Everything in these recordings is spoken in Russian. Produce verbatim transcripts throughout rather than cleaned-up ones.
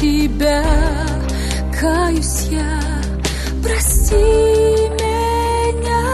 тебя, каюсь я, прости меня.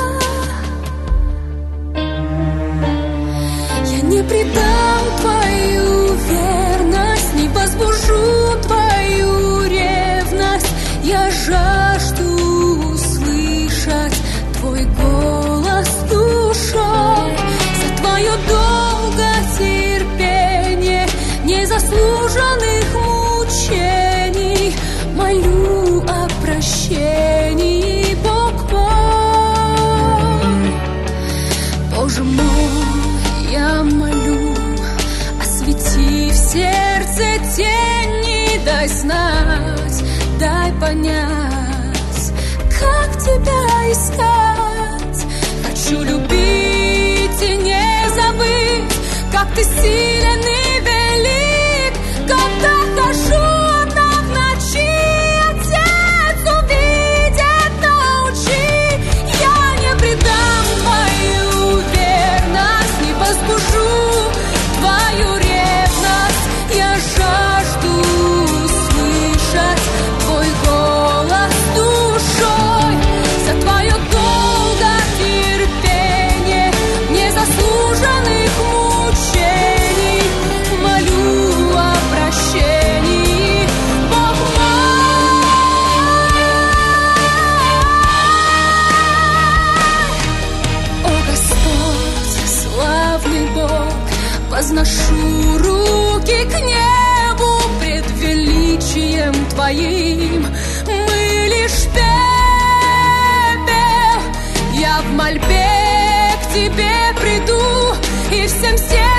Я не предам твою верность, не возбужу твою ревность. Я жажду услышать твой голос душой. За твое долготерпение, незаслуженных мучений, молю о прощении, Бог мой. Боже мой, я молю, освети в сердце тени, дай знать, дай понять, как тебя искать. Хочу любить и не забыть, как ты силен и велик. Когда хожу одна в ночи, Отец увидит, научи. Я не предам твою верность, не возбужу твою ревность. Я жажду услышать твой голос душой. За твое долготерпение, незаслуженных мучений, молю о прощении, Бог мой. О Господь, славный Бог, возношу руки к небу пред величием Твоим. Мы лишь пепел, я в мольбе к Тебе приду и всем сердцем